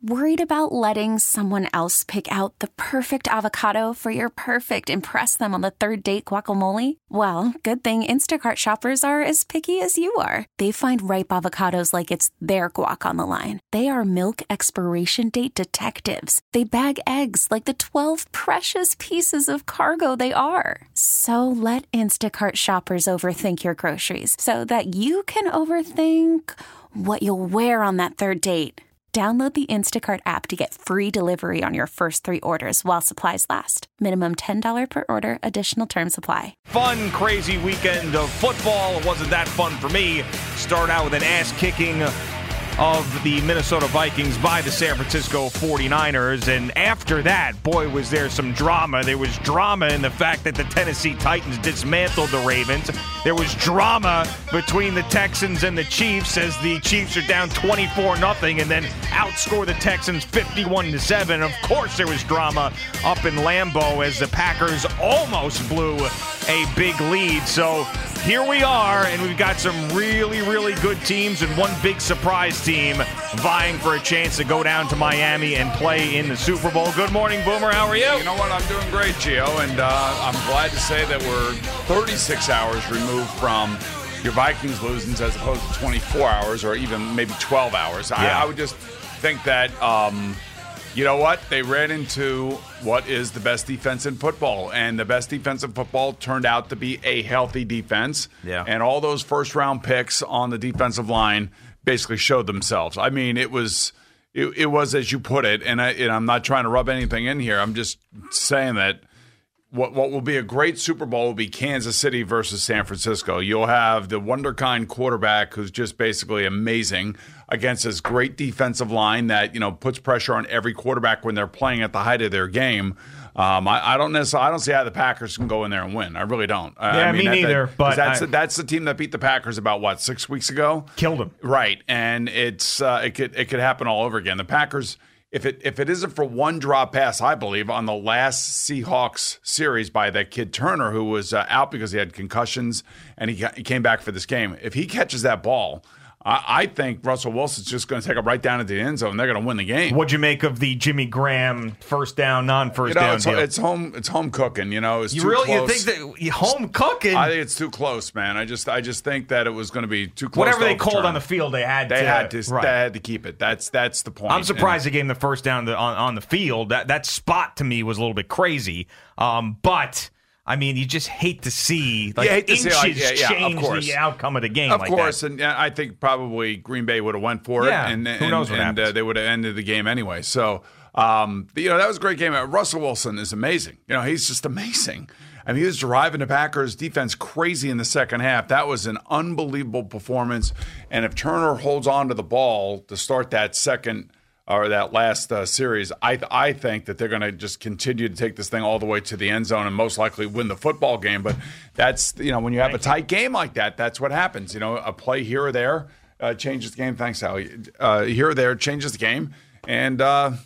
Worried about letting someone else pick out the perfect avocado for your perfect impress them on the third date guacamole? Well, good thing Instacart shoppers are as picky as you are. They find ripe avocados like it's their guac on the line. They are milk expiration date detectives. They bag eggs like the 12 precious pieces of cargo they are. So let Instacart shoppers overthink your groceries so that you can overthink what you'll wear on that third date. Download the Instacart app to get free delivery on your first 3 orders while supplies last. Minimum $10 per order. Additional terms apply. Fun, crazy weekend of football. It wasn't that fun for me. Start out with an ass-kicking of the Minnesota Vikings by the San Francisco 49ers. And after that, boy, was there some drama. There was drama in the fact that the Tennessee Titans dismantled the Ravens. There was drama between the Texans and the Chiefs as the Chiefs are down 24-0 and then outscore the Texans 51-7. Of course, there was drama up in Lambeau as the Packers almost blew a big lead. So here we are, and we've got some really, really good teams and one big surprise team vying for a chance to go down to Miami and play in the Super Bowl. Good morning, Boomer. How are you? You know what? I'm doing great, Gio, and I'm glad to say that we're 36 hours removed from your Vikings losing as opposed to 24 hours or even maybe 12 hours. Yeah. I would just think that, you know what? They ran into what is the best defense in football, and the best defense in football turned out to be a healthy defense. Yeah. And all those first-round picks on the defensive line basically showed themselves. I mean, it was as you put it, and I'm not trying to rub anything in here. I'm just saying that what will be a great Super Bowl will be Kansas City versus San Francisco. You'll have the wonderkind quarterback who's just basically amazing against this great defensive line that, you know, puts pressure on every quarterback when they're playing at the height of their game. I don't see how the Packers can go in there and win. I really don't. Me neither. But that's the team that beat the Packers about 6 weeks ago. Killed them. Right, and it could happen all over again. The Packers, if it isn't for one drop pass, I believe on the last Seahawks series by that kid Turner, who was out because he had concussions and he came back for this game. If he catches that ball, I think Russell Wilson's just going to take it right down into the end zone. They're going to win the game. What'd you make of the Jimmy Graham first down, non-first down deal? It's home cooking. You know, it's you too really close. You think that home cooking? I think it's too close, man. I just think that it was going to be too close. Whatever they called on the field, they had to keep it. That's the point. I'm surprised they gave him the first down on the field. That spot to me was a little bit crazy, but. I mean, you just hate to see inches change the outcome of the game. Of course, and I think probably Green Bay would have went for it, and who knows what happens. They would have ended the game anyway. So, that was a great game. Russell Wilson is amazing. You know, he's just amazing. I mean, he was driving the Packers' defense crazy in the second half. That was an unbelievable performance. And if Turner holds on to the ball to start that second or that last series, I think that they're going to just continue to take this thing all the way to the end zone and most likely win the football game. But that's, when you have a tight game like that, that's what happens. A play here or there changes the game. Thanks, Sally. Here or there changes the game. And,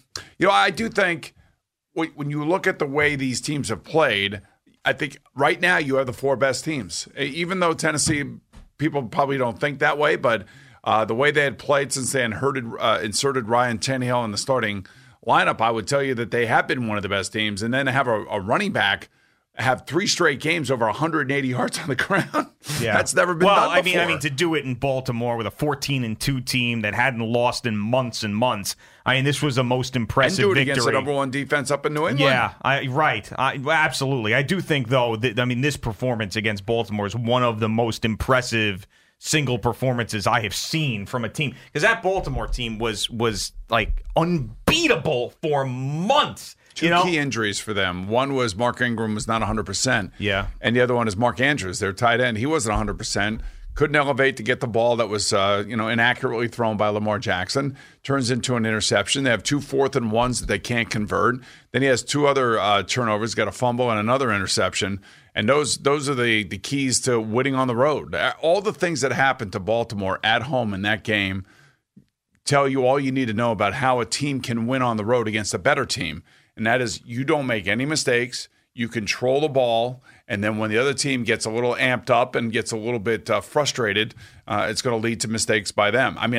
I do think when you look at the way these teams have played, I think right now you have the 4 best teams. Even though Tennessee, people probably don't think that way, but the way they had played since they inserted Ryan Tannehill in the starting lineup, I would tell you that they have been one of the best teams. And then to have a running back have 3 straight games over 180 yards on the ground. Yeah. That's never been done before. I mean, to do it in Baltimore with a 14-2 team that hadn't lost in months and months. I mean, this was the most impressive victory. And do it against the number 1 defense up in New England. Yeah, right. Absolutely. I do think, though, this performance against Baltimore is one of the most impressive single performances I have seen from a team, because that Baltimore team was like unbeatable for months. Two key injuries for them. One was Mark Ingram was not 100%. Yeah. And the other one is Mark Andrews, their tight end. He wasn't 100%. Couldn't elevate to get the ball that was inaccurately thrown by Lamar Jackson. Turns into an interception. They have 2 4th and 1s that they can't convert. Then he has 2 other turnovers, got a fumble and another interception. And those are the keys to winning on the road. All the things that happened to Baltimore at home in that game tell you all you need to know about how a team can win on the road against a better team. And that is, you don't make any mistakes, you control the ball, and then when the other team gets a little amped up and gets a little bit frustrated, it's going to lead to mistakes by them. I mean,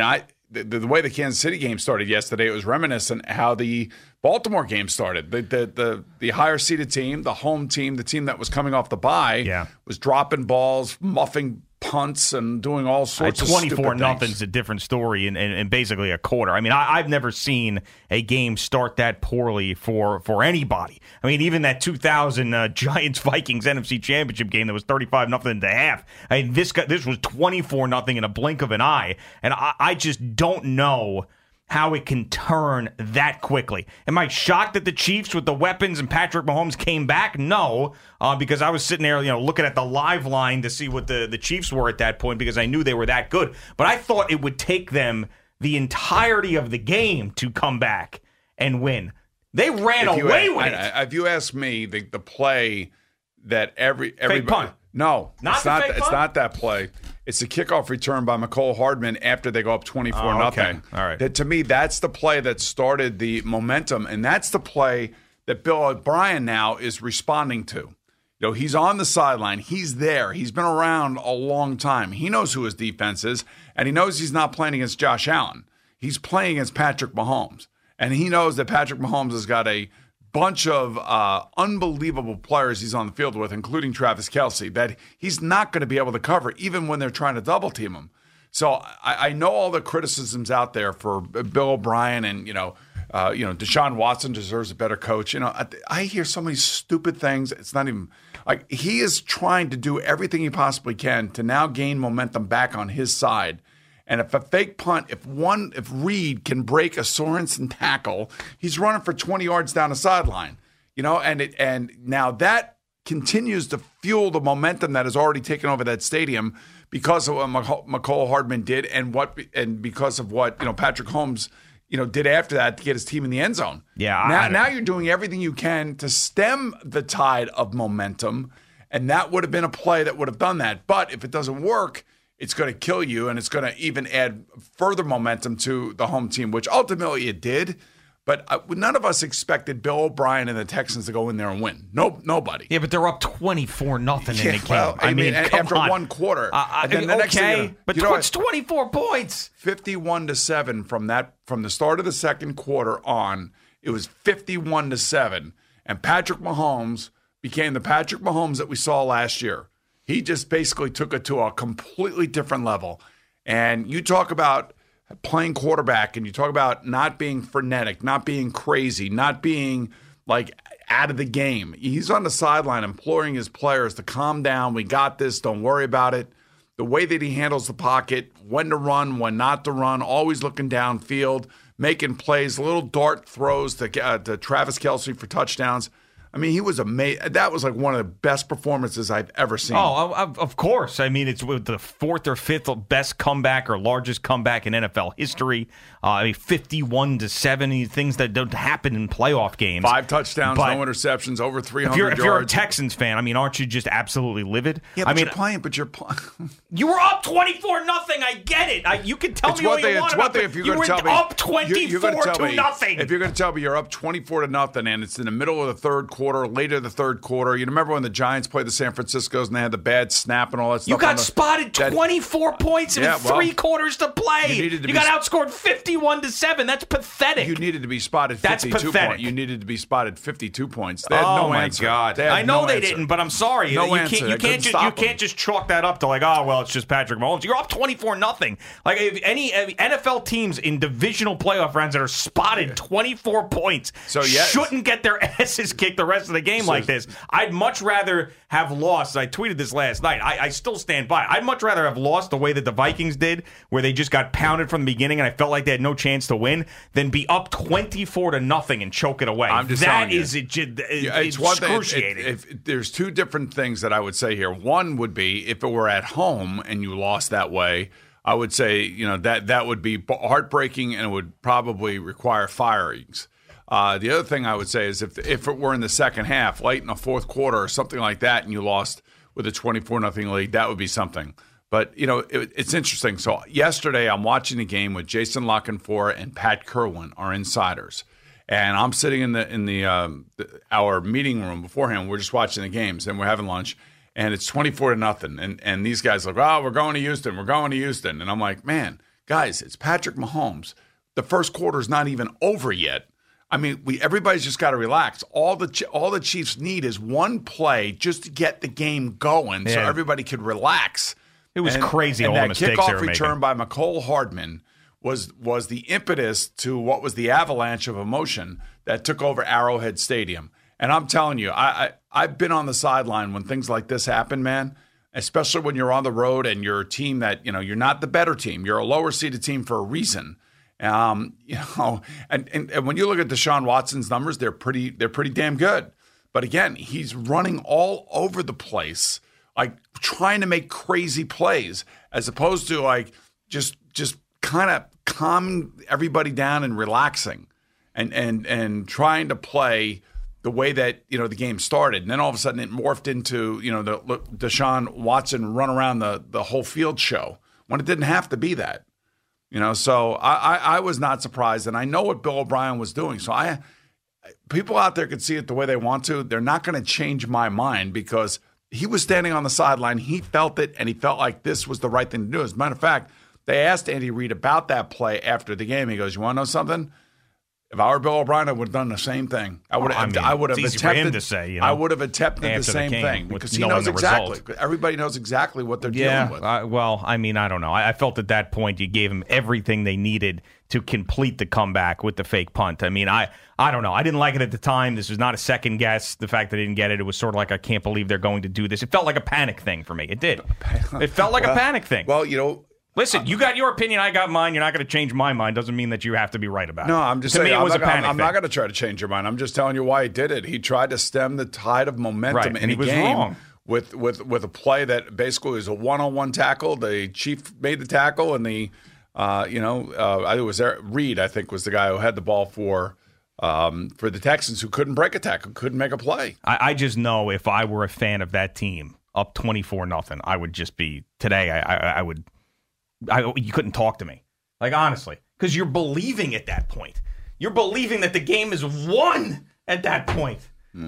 the way the Kansas City game started yesterday, it was reminiscent how the Baltimore game started. The higher seeded team, the home team, the team that was coming off the bye, was dropping balls, muffing punts, and doing all sorts of stupid things. 24-0's a different story in basically a quarter. I mean, I've never seen a game start that poorly for anybody. I mean, even that 2000 Giants-Vikings NFC Championship game that was 35-0 into half. I mean, this was 24-0 in a blink of an eye, and I just don't know how it can turn that quickly. Am I shocked that the Chiefs with the weapons and Patrick Mahomes came back? No, because I was sitting there, looking at the live line to see what the Chiefs were at that point because I knew they were that good. But I thought it would take them the entirety of the game to come back and win. They ran away with it. If you ask me, the play that everybody... Fake punt. No, it's not that play. It's a kickoff return by McCole Hardman after they go up 24-0. Okay. All right. To me, that's the play that started the momentum, and that's the play that Bill O'Brien now is responding to. He's on the sideline. He's there. He's been around a long time. He knows who his defense is, and he knows he's not playing against Josh Allen. He's playing against Patrick Mahomes, and he knows that Patrick Mahomes has got a bunch of unbelievable players he's on the field with, including Travis Kelce, that he's not going to be able to cover even when they're trying to double team him. So I know all the criticisms out there for Bill O'Brien and, Deshaun Watson deserves a better coach. I hear so many stupid things. It's not even like he is trying to do everything he possibly can to now gain momentum back on his side. And if a fake punt, if Reed can break a Sorensen tackle, he's running for 20 yards down the sideline, and now that continues to fuel the momentum that has already taken over that stadium because of what McCole Hardman did and because of what Patrick Mahomes did after that to get his team in the end zone. Yeah. Now you're doing everything you can to stem the tide of momentum, and that would have been a play that would have done that. But if it doesn't work, it's going to kill you, and it's going to even add further momentum to the home team, which ultimately it did. But none of us expected Bill O'Brien and the Texans to go in there and win. Nobody. Yeah, but they're up 24-0 in the game. Well, I mean after one quarter. And then the next thing, but it's 24 points. 51-7 from the start of the second quarter on. It was 51-7, and Patrick Mahomes became the Patrick Mahomes that we saw last year. He just basically took it to a completely different level. And you talk about playing quarterback and you talk about not being frenetic, not being crazy, not being like out of the game. He's on the sideline imploring his players to calm down. We got this. Don't worry about it. The way that he handles the pocket, when to run, when not to run, always looking downfield, making plays, little dart throws to Travis Kelce for touchdowns. I mean, he was amazing. That was like one of the best performances I've ever seen. Oh, of course. I mean, it's the fourth or fifth best comeback or largest comeback in NFL history. 51-7, things that don't happen in playoff games. 5 touchdowns, no interceptions, over 300 yards. If you're a Texans fan, I mean, aren't you just absolutely livid? Yeah, but you're playing. You were up 24-0. I get it. You can tell me what you want about it. You were up 24-0. If you're going to tell me you're up 24-0 and it's in the middle of the third quarter, later the third quarter. You remember when the Giants played the San Franciscos and they had the bad snap and all that stuff? You got spotted 24 points in 3 quarters to play. You got outscored 51-7. That's pathetic. You needed to be spotted 52 points. You needed to be spotted 52 points. They had no answer. God. I know they didn't, but I'm sorry. No answer. You can't just chalk that up to like, oh, well, it's just Patrick Mahomes. You're up 24-0. Like if any NFL teams in divisional playoff rounds that are spotted 24 points shouldn't get their asses kicked the rest of the game like this. I'd much rather have lost. I tweeted this last night. I still stand by it. I'd much rather have lost the way that the Vikings did, where they just got pounded from the beginning and I felt like they had no chance to win, than be up 24-0 and choke it away. I'm just it's excruciating. There's 2 different things that I would say here. One would be if it were at home and you lost that way, I would say that would be heartbreaking and it would probably require firings. The other thing I would say is if it were in the second half, late in the fourth quarter or something like that, and you lost with a 24-0 lead, that would be something. But, it's interesting. So yesterday I'm watching the game with Jason Lockenfor and Pat Kerwin, our insiders. And I'm sitting in our meeting room beforehand. We're just watching the games and we're having lunch. And it's 24-0. And these guys are like, oh, we're going to Houston. We're going to Houston. And I'm like, man, guys, it's Patrick Mahomes. The first quarter is not even over yet. I mean, everybody's just got to relax. All the Chiefs need is one play just to get the game going, so everybody could relax. It was crazy. And all the mistakes kickoff return by Mecole Hardman was the impetus to what was the avalanche of emotion that took over Arrowhead Stadium. And I'm telling you, I've been on the sideline when things like this happen, man. Especially when you're on the road and you're a team that you're not the better team. You're a lower seeded team for a reason. And when you look at Deshaun Watson's numbers, they're pretty damn good. But again, he's running all over the place, like trying to make crazy plays, as opposed to like just kind of calming everybody down and relaxing, and trying to play the way that the game started. And then all of a sudden it morphed into the Deshaun Watson run around the whole field show when it didn't have to be that. So I was not surprised, and I know what Bill O'Brien was doing. So people out there could see it the way they want to. They're not going to change my mind because he was standing on the sideline. He felt it, and he felt like this was the right thing to do. As a matter of fact, they asked Andy Reid about that play after the game. He goes, "You want to know something? If I were Bill O'Brien, I would have done the same thing. I would have attempted the same thing because he knows exactly. Everybody knows exactly what they're dealing with. I don't know. I felt at that point you gave them everything they needed to complete the comeback with the fake punt. I mean, I don't know. I didn't like it at the time. This was not a second guess. The fact that I didn't get it, it was sort of like, I can't believe they're going to do this. It felt like a panic thing for me. It did. It felt like a panic thing. Well, listen, you got your opinion, I got mine. You're not going to change my mind. Doesn't mean that you have to be right about it. No, I'm just saying. I'm not going to try to change your mind. I'm just telling you why he did it. He tried to stem the tide of momentum in the game wrong. with a play that basically was a one-on-one tackle. The Chief made the tackle, and it was Reed, I think, was the guy who had the ball for the Texans, who couldn't break a tackle, couldn't make a play. I just know if I were a fan of that team up 24-0, I would just be today. I would. You couldn't talk to me, like, honestly, because you're believing at that point. You're believing that the game is won at that point.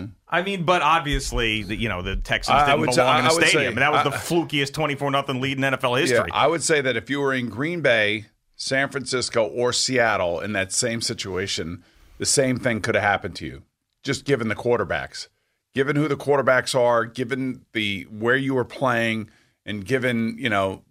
I mean, but obviously, the Texans didn't belong in the stadium. That was the flukiest 24-0 lead in NFL history. Yeah, I would say that if you were in Green Bay, San Francisco, or Seattle in that same situation, the same thing could have happened to you, just given the quarterbacks. Given who the quarterbacks are, given where you were playing, and given,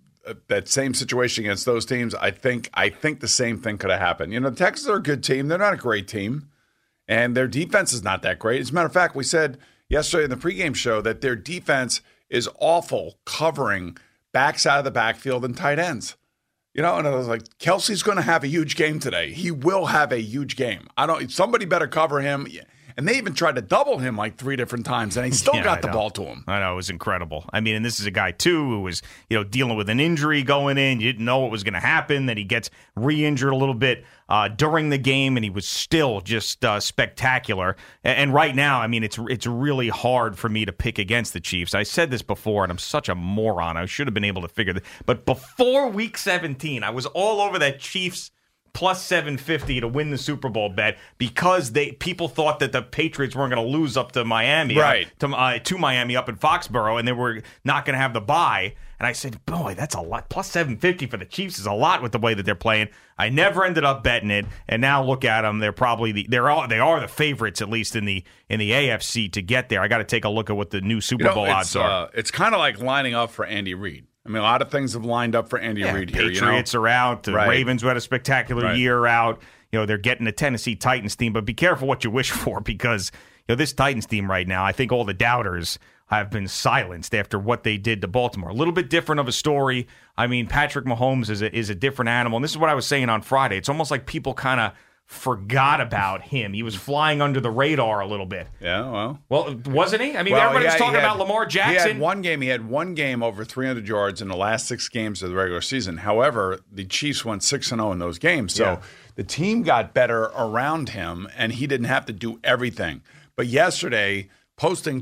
that same situation against those teams, I think the same thing could have happened. The Texans are a good team. They're not a great team, and their defense is not that great. As a matter of fact, we said yesterday in the pregame show that their defense is awful covering backs out of the backfield and tight ends. And I was like, Kelsey's going to have a huge game today. He will have a huge game. Somebody better cover him. And they even tried to double him like 3 different times, and he still got the ball to him. I know. It was incredible. I mean, and this is a guy, too, who was dealing with an injury going in. You didn't know what was going to happen, that he gets re-injured a little bit during the game, and he was still just spectacular. And right now, I mean, it's really hard for me to pick against the Chiefs. I said this before, and I'm such a moron. I should have been able to figure this. But before Week 17, I was all over that Chiefs plus 750 to win the Super Bowl bet because people thought that the Patriots weren't going to lose up to Miami, right? To Miami up in Foxborough, and they were not going to have the bye. And I said, boy, that's a lot. Plus 750 for the Chiefs is a lot with the way that they're playing. I never ended up betting it, and now look at them. They're probably they are the favorites, at least in the AFC, to get there. I got to take a look at what the new Super Bowl odds are. It's kind of like lining up for Andy Reid. I mean, a lot of things have lined up for Andy Reid here. Patriots are out. The Ravens, who had a spectacular year, out. They're getting the Tennessee Titans team. But be careful what you wish for, because this Titans team right now, I think all the doubters have been silenced after what they did to Baltimore. A little bit different of a story. I mean, Patrick Mahomes is a different animal. And this is what I was saying on Friday. It's almost like people kind of forgot about him. He was flying under the radar a little bit. Yeah, well, wasn't he? I mean, everybody's talking about Lamar Jackson. He had one game over 300 yards in the last 6 games of the regular season. However, the Chiefs went 6-0 in those games. So the team got better around him, and he didn't have to do everything. But yesterday, posting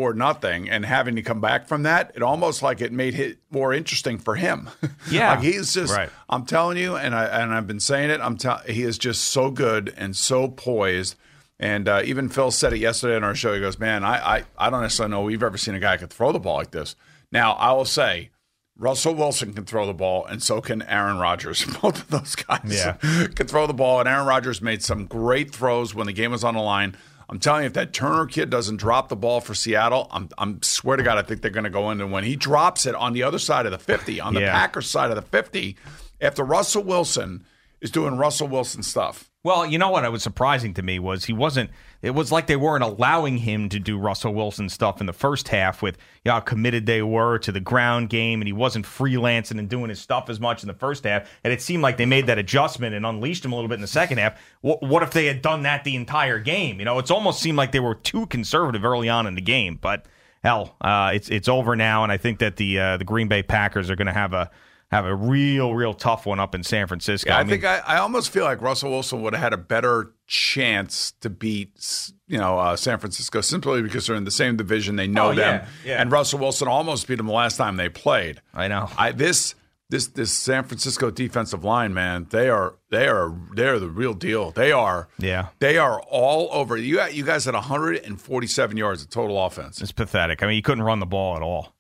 24-0 and having to come back from that, it almost like it made it more interesting for him. Yeah, like he's just. Right. I'm telling you, and I've been saying it. He is just so good and so poised. And even Phil said it yesterday on our show. He goes, "Man, I don't necessarily know we've ever seen a guy who could throw the ball like this." Now, I will say, Russell Wilson can throw the ball, and so can Aaron Rodgers. Both of those guys can throw the ball, and Aaron Rodgers made some great throws when the game was on the line. I'm telling you, if that Turner kid doesn't drop the ball for Seattle, I'm swear to God, I think they're going to go in. And when he drops it on the other side of the 50, on the Packers side of the 50, after Russell Wilson is doing Russell Wilson stuff. Well, you know what was surprising to me was it was like they weren't allowing him to do Russell Wilson stuff in the first half with how committed they were to the ground game, and he wasn't freelancing and doing his stuff as much in the first half. And it seemed like they made that adjustment and unleashed him a little bit in the second half. What if they had done that the entire game? It's almost seemed like they were too conservative early on in the game. But hell, it's over now, and I think that the Green Bay Packers are going to have a real tough one up in San Francisco. Yeah, I almost feel like Russell Wilson would have had a better chance to beat San Francisco simply because they're in the same division. They know them. Yeah. And Russell Wilson almost beat them the last time they played. I know. This San Francisco defensive line, man, they're the real deal. They are all over. You guys had 147 yards of total offense. It's pathetic. You couldn't run the ball at all.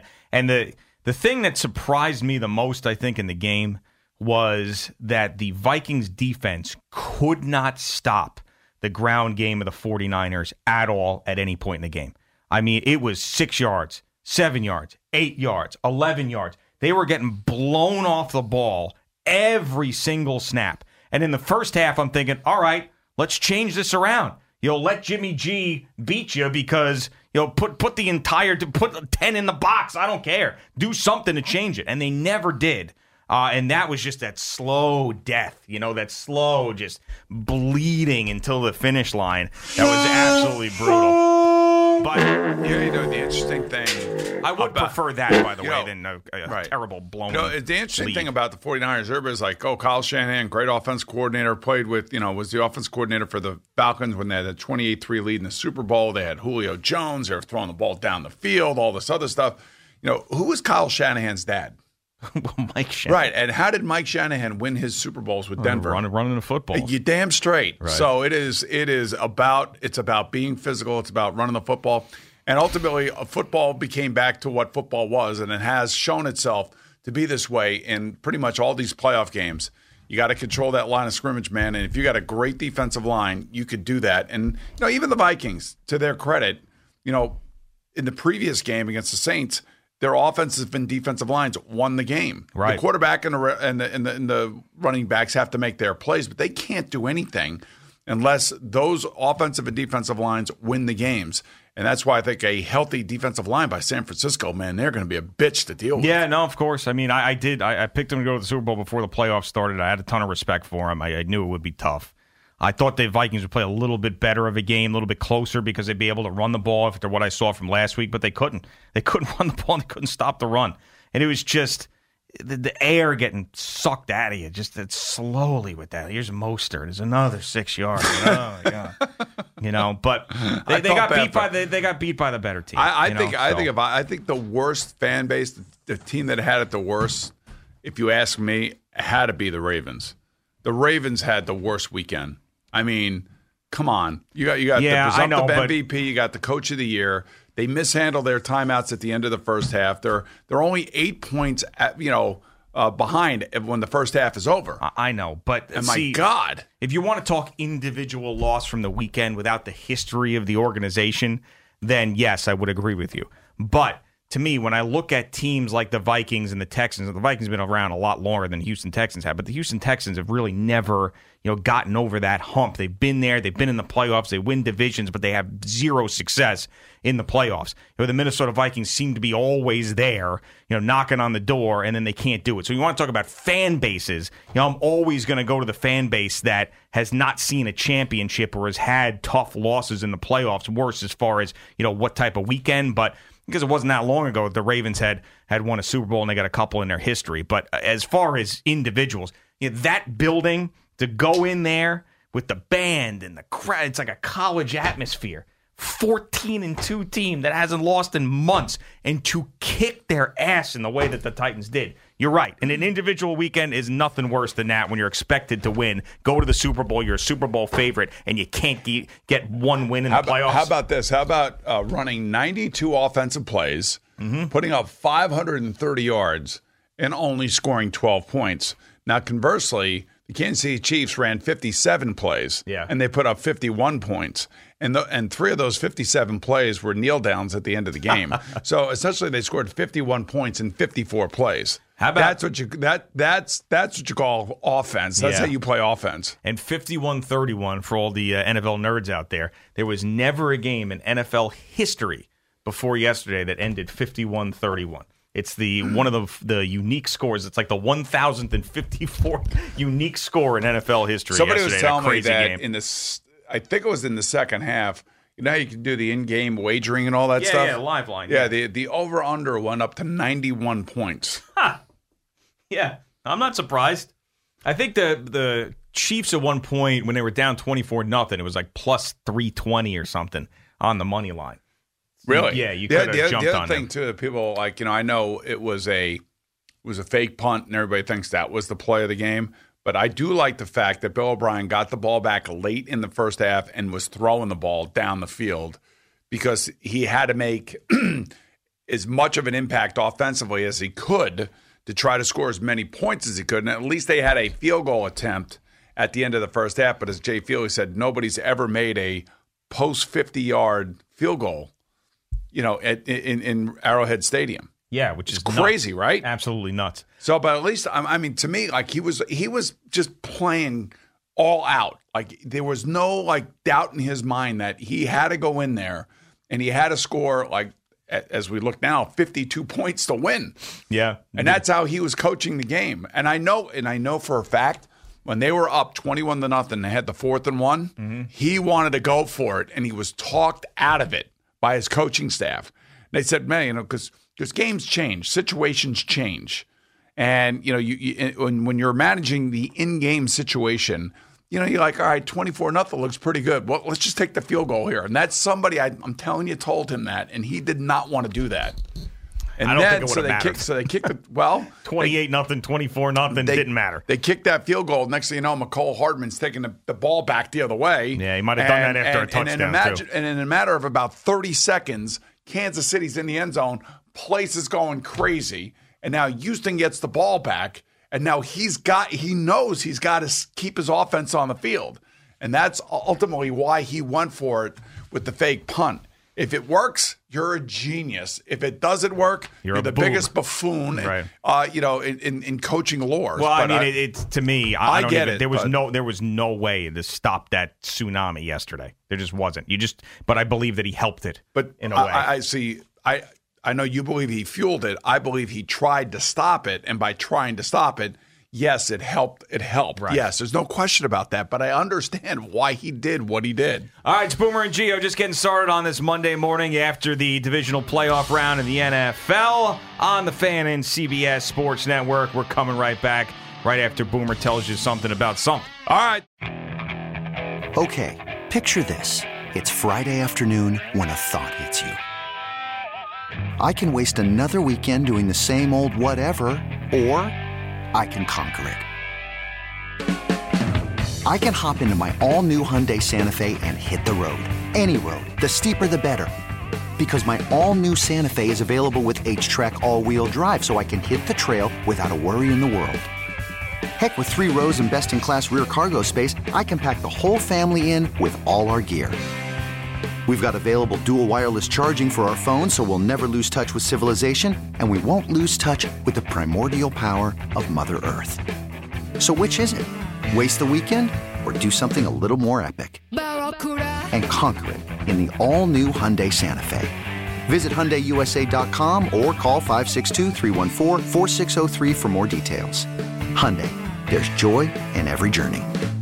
The thing that surprised me the most, I think, in the game was that the Vikings defense could not stop the ground game of the 49ers at all at any point in the game. It was 6 yards, 7 yards, 8 yards, 11 yards. They were getting blown off the ball every single snap. And in the first half, I'm thinking, all right, let's change this around. Let Jimmy G beat you because put 10 in the box. I don't care. Do something to change it. And they never did. And that was just that slow death, that slow just bleeding until the finish line. That was absolutely brutal. But the interesting thing. I would prefer that, by the way, than a terrible blown the interesting lead. thing about the 49ers, everybody's like, Kyle Shanahan, great offense coordinator, played with, was the offense coordinator for the Falcons when they had a 28-3 lead in the Super Bowl. They had Julio Jones. They were throwing the ball down the field, all this other stuff. Who was Kyle Shanahan's dad? Mike Shanahan. Right, and how did Mike Shanahan win his Super Bowls with Denver? Running the football. You damn straight. Right. So it's about being physical. It's about running the football. And ultimately, football became back to what football was, and it has shown itself to be this way in pretty much all these playoff games. You got to control that line of scrimmage, man. And if you got a great defensive line, you could do that. And even the Vikings, to their credit, in the previous game against the Saints, their offensive and defensive lines won the game. Right. The quarterback and the running backs have to make their plays, but they can't do anything unless those offensive and defensive lines win the games. And that's why I think a healthy defensive line by San Francisco, man, they're going to be a bitch to deal with. Yeah, no, of course. I picked them to go to the Super Bowl before the playoffs started. I had a ton of respect for them. I knew it would be tough. I thought the Vikings would play a little bit better of a game, a little bit closer because they'd be able to run the ball after what I saw from last week, but they couldn't. They couldn't run the ball and they couldn't stop the run. And it was just the air getting sucked out of you, just slowly with that. Here's Mostert. There's another 6 yards. Oh, my God. But they got beat by the better team. I think the worst fan base, the team that had it the worst, if you ask me, had to be the Ravens. The Ravens had the worst weekend. Come on. You got the presumptive MVP. You got the coach of the year. They mishandled their timeouts at the end of the first half. They're only 8 points behind when the first half is over. I know, but my God, if you want to talk individual loss from the weekend without the history of the organization, then yes, I would agree with you. But to me, when I look at teams like the Vikings and the Texans, the Vikings have been around a lot longer than the Houston Texans have, but the Houston Texans have really never, gotten over that hump. They've been there, they've been in the playoffs, they win divisions, but they have zero success in the playoffs. The Minnesota Vikings seem to be always there, knocking on the door, and then they can't do it. So you want to talk about fan bases, I'm always going to go to the fan base that has not seen a championship or has had tough losses in the playoffs, worse as far as, what type of weekend, but because it wasn't that long ago the Ravens had won a Super Bowl and they got a couple in their history. But as far as individuals, that building, to go in there with the band and the crowd, it's like a college atmosphere. 14-2 team that hasn't lost in months, and to kick their ass in the way that the Titans did. You're right. And an individual weekend is nothing worse than that when you're expected to win. Go to the Super Bowl, you're a Super Bowl favorite, and you can't get one win in the playoffs. How about this? How about running 92 offensive plays, putting up 530 yards, and only scoring 12 points? Now, conversely, the Kansas City Chiefs ran 57 plays, and they put up 51 points. And 3 of those 57 plays were kneel downs at the end of the game. So essentially, they scored 51 points in 54 plays. How about that's what you call offense. That's how you play offense. And 51-31 for all the NFL nerds out there. There was never a game in NFL history before yesterday that ended 51-31. It's one of the unique scores. It's like the 1,054th unique score in NFL history. Somebody yesterday, was telling me that game. I think it was in the second half. You know how you can do the in-game wagering and all that stuff? Yeah, live line. Yeah, the over-under went up to 91 points. Yeah, I'm not surprised. I think the Chiefs at one point, when they were down 24-0, it was like plus 320 or something on the money line. Really? Yeah, you could have jumped on The other thing, too, people I know it was a fake punt, and everybody thinks that was the play of the game. But I do like the fact that Bill O'Brien got the ball back late in the first half and was throwing the ball down the field because he had to make as much of an impact offensively as he could to try to score as many points as he could. And at least they had a field goal attempt at the end of the first half. But as Jay Feely said, nobody's ever made a post 50-yard field goal, in Arrowhead Stadium. Yeah, which is crazy, nuts. Right? Absolutely nuts. So, but at least, I mean, to me, like he was just playing all out. Like there was no doubt in his mind that he had to go in there and he had to score, as we look now, 52 points to win. Yeah, and that's how he was coaching the game. And I know for a fact when they were up 21-0, and they had the 4th and 1, he wanted to go for it, and he was talked out of it by his coaching staff. They said, man, because games change, situations change. And, when you're managing the in-game situation, you're like, all right, 24-0 looks pretty good. Well, let's just take the field goal here. And that's somebody, I'm telling you, told him that, and he did not want to do that. And I don't think it would have mattered. So they kicked it. Well, 28-0, 24-0 didn't matter. They kicked that field goal. Next thing you know, McCole Hardman's taking the ball back the other way. Yeah, he might have done that after a touchdown, too. And in a matter of about 30 seconds, Kansas City's in the end zone. Place is going crazy. And now Houston gets the ball back. And now he knows he's got to keep his offense on the field. And that's ultimately why he went for it with the fake punt. If it works, you're a genius. If it doesn't work, you're the biggest buffoon, right. In coaching lore. Well, it's to me. I don't get even, it. There was no way to stop that tsunami yesterday. There just wasn't. But I believe that he helped it. But in a way, I see. I know you believe he fueled it. I believe he tried to stop it, and by trying to stop it, yes, it helped. It helped. Right. Yes, there's no question about that. But I understand why he did what he did. All right, it's Boomer and Gio just getting started on this Monday morning after the divisional playoff round in the NFL on the Fan and CBS Sports Network. We're coming right back right after Boomer tells you something about something. All right. Okay, picture this. It's Friday afternoon when a thought hits you. I can waste another weekend doing the same old whatever, or I can conquer it. I can hop into my all-new Hyundai Santa Fe and hit the road. Any road. The steeper, the better. Because my all-new Santa Fe is available with H-Track all-wheel drive, so I can hit the trail without a worry in the world. Heck, with 3 rows and best-in-class rear cargo space, I can pack the whole family in with all our gear. We've got available dual wireless charging for our phones, so we'll never lose touch with civilization, and we won't lose touch with the primordial power of Mother Earth. So which is it? Waste the weekend or do something a little more epic? And conquer it in the all-new Hyundai Santa Fe. Visit HyundaiUSA.com or call 562-314-4603 for more details. Hyundai, there's joy in every journey.